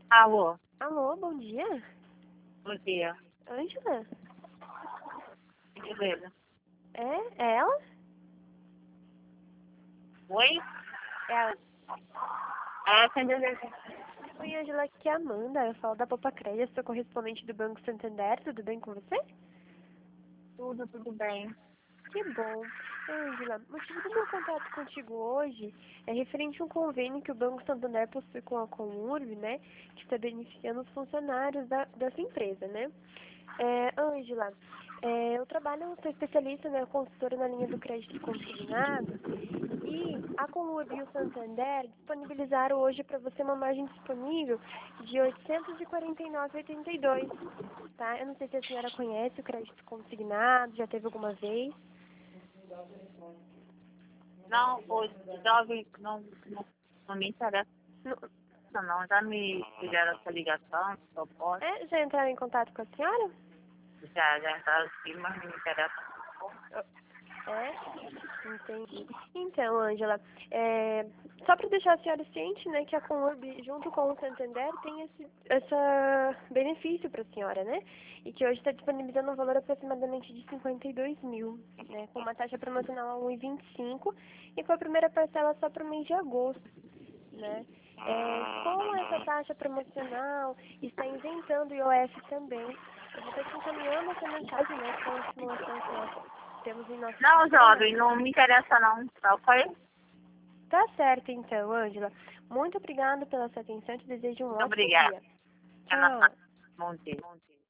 Alô, Alô, bom dia. bom dia. Ângela? Beleza. É ela? Oi? É a... Sem beleza. Oi, Ângela, aqui é a Amanda. Eu falo da Poupa Crédito, sou correspondente do Banco Santander. Tudo bem com você? Tudo bem. Que bom. Ângela, o motivo do meu contato contigo hoje é referente a um convênio que o Banco Santander possui com a Comurb, né? Que está beneficiando os funcionários dessa empresa, né? Ângela, eu sou especialista, né, consultora na linha do crédito consignado e a Comurb e o Santander disponibilizaram hoje para você uma margem disponível de R$ 849,82, tá? Eu não sei se a senhora conhece o crédito consignado, já teve alguma vez. Não, os jovens não me interessa, Não- não. Já me fizeram essa ligação, proposta. Já entraram em contato com a senhora? Já entraram aqui, mas não me interessa. Entendi. Então, Ângela, só para deixar a senhora ciente, né, que a Comurb, junto com o Santander, tem essa benefício para a senhora, né? E que hoje está disponibilizando um valor aproximadamente de 52 mil, né? Com uma taxa promocional a 1,25 e com a primeira parcela só para o mês de agosto, né? Com essa taxa promocional, está isentando o IOF também. Eu vou estar te encaminhando essa mensagem, né, com a simulação que nós temos em nosso Não, sistema. jovem, não me interessa não. Tá, foi? Tá certo, então, Ângela. Muito obrigada pela sua atenção. Te desejo um Muito ótimo obrigada. dia. Tchau. Bom dia.